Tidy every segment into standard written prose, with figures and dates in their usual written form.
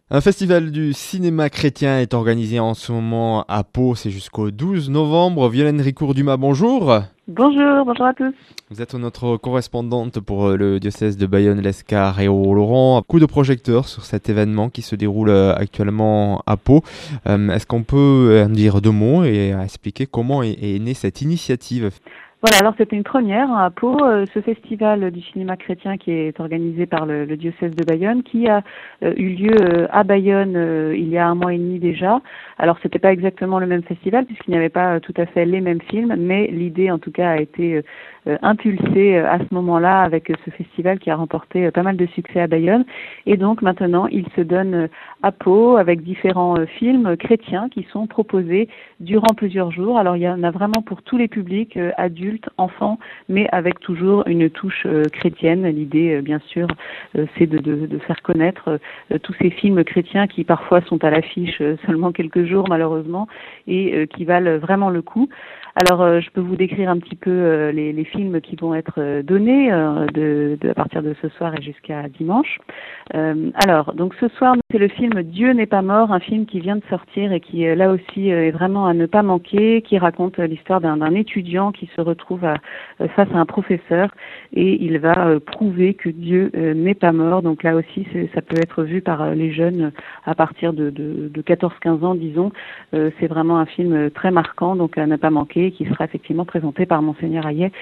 Un festival du cinéma chrétien est organisé en ce moment à Pau, c'est jusqu'au 12 novembre. Violaine Ricourt-Dumas, bonjour. Bonjour à tous. Vous êtes notre correspondante pour le diocèse de Bayonne, l'Escar et Oloron. Coup de projecteur sur cet événement qui se déroule actuellement à Pau. Est-ce qu'on peut en dire deux mots et expliquer comment est née cette initiative ? Voilà, alors c'était une première à Pau, ce festival du cinéma chrétien qui est organisé par le diocèse de Bayonne, qui a eu lieu à Bayonne il y a 1 mois et demi déjà. Alors c'était pas exactement le même festival puisqu'il n'y avait pas tout à fait les mêmes films, mais l'idée en tout cas a été impulsée à ce moment-là avec ce festival qui a remporté pas mal de succès à Bayonne. Et donc maintenant il se donne à Pau avec différents films chrétiens qui sont proposés durant plusieurs jours. Alors il y en a vraiment pour tous les publics, adultes, enfants, mais avec toujours une touche chrétienne. L'idée, bien sûr, c'est de faire connaître tous ces films chrétiens qui parfois sont à l'affiche seulement quelques jours malheureusement et qui valent vraiment le coup. Alors, je peux vous décrire un petit peu les films qui vont être donnés à partir de ce soir et jusqu'à dimanche. Alors, donc ce soir, c'est le film Dieu n'est pas mort, un film qui vient de sortir et qui, là aussi, est vraiment à ne pas manquer, qui raconte l'histoire d'un étudiant qui se retrouve face à un professeur et il va prouver que Dieu n'est pas mort. Donc là aussi, ça peut être vu par les jeunes à partir de 14-15 ans, disons. C'est vraiment un film très marquant, donc à ne pas manquer, qui sera effectivement présenté par Monseigneur Hayet,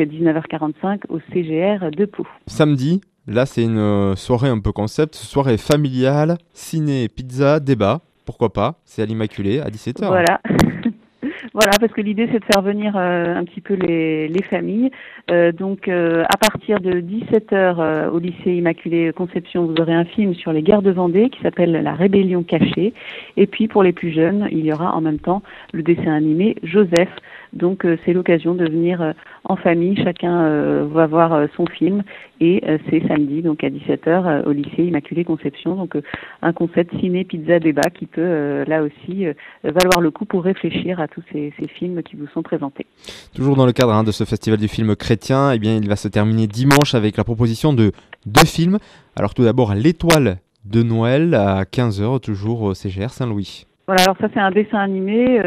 19h45 au CGR de Pau. Samedi, là c'est une soirée un peu concept, soirée familiale, ciné, pizza, débat, pourquoi pas, c'est à l'Immaculée à 17h. Voilà. Voilà, parce que l'idée c'est de faire venir un petit peu les familles. Donc à partir de 17h au lycée Immaculée Conception, vous aurez un film sur les guerres de Vendée qui s'appelle La Rébellion cachée. Et puis pour les plus jeunes, il y aura en même temps le dessin animé Joseph. Donc c'est l'occasion de venir en famille, chacun va voir son film et c'est samedi donc à 17h au lycée Immaculée Conception. Donc un concept ciné pizza débat qui peut là aussi valoir le coup pour réfléchir à tous ces films qui vous sont présentés. Toujours dans le cadre de ce festival du film chrétien, eh bien, il va se terminer dimanche avec la proposition de 2 films. Alors tout d'abord L'Étoile de Noël à 15h, toujours au CGR Saint-Louis. Voilà, alors ça c'est un dessin animé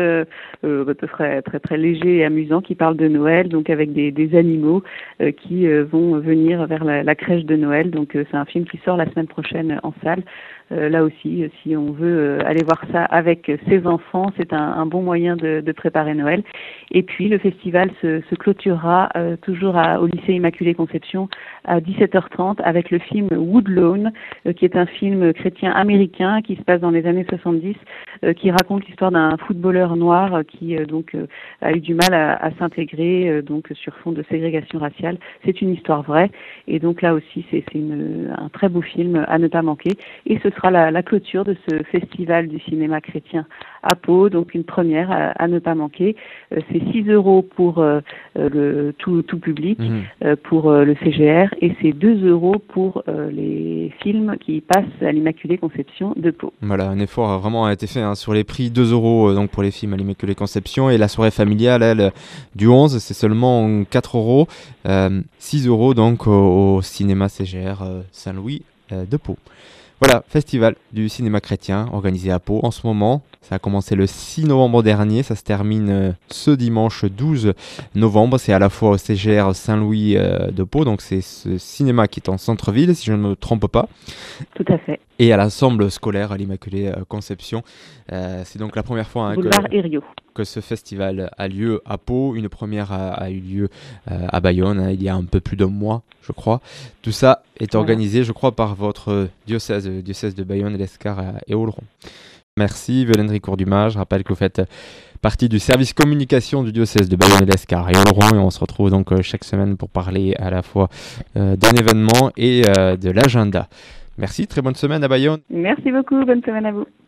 très léger et amusant qui parle de Noël, donc avec des animaux qui vont venir vers la crèche de Noël. Donc c'est un film qui sort la semaine prochaine en salle. Là aussi, si on veut aller voir ça avec ses enfants, c'est un bon moyen de préparer Noël. Et puis le festival se clôturera toujours au lycée Immaculée Conception à 17h30 avec le film Woodlawn, qui est un film chrétien américain qui se passe dans les années 70, qui raconte l'histoire d'un footballeur noir qui a eu du mal à s'intégrer donc sur fond de ségrégation raciale. C'est une histoire vraie et donc là aussi c'est un très beau film à ne pas manquer. Et ce sera la clôture de ce festival du cinéma chrétien à Pau, donc une première à ne pas manquer. C'est 6 € pour le tout public, pour le CGR, et c'est 2 € pour les films qui passent à l'Immaculée Conception de Pau. Voilà, un effort vraiment a été fait sur les prix, 2 € donc pour les films à l'Immaculée Conception, et la soirée familiale, elle, du 11, c'est seulement 4 €, 6 € donc au cinéma CGR Saint-Louis de Pau. Voilà, festival du cinéma chrétien organisé à Pau en ce moment. Ça a commencé le 6 novembre dernier, ça se termine ce dimanche 12 novembre. C'est à la fois au CGR Saint-Louis de Pau, donc c'est ce cinéma qui est en centre-ville, si je ne me trompe pas. Tout à fait. Et à l'ensemble scolaire à l'Immaculée Conception. C'est donc la première fois que ce festival a lieu à Pau. Une première a eu lieu à Bayonne il y a un peu plus d'1 mois, je crois. Tout ça est organisé, je crois, par votre diocèse de Bayonne, l'Escar et Oloron. Merci Violaine Ricourt-Dumas. Je rappelle que vous faites partie du service communication du diocèse de Bayonne, l'Escar et Oloron, et on se retrouve donc chaque semaine pour parler à la fois d'un événement et de l'agenda. Merci, très bonne semaine à Bayonne. Merci beaucoup, bonne semaine à vous.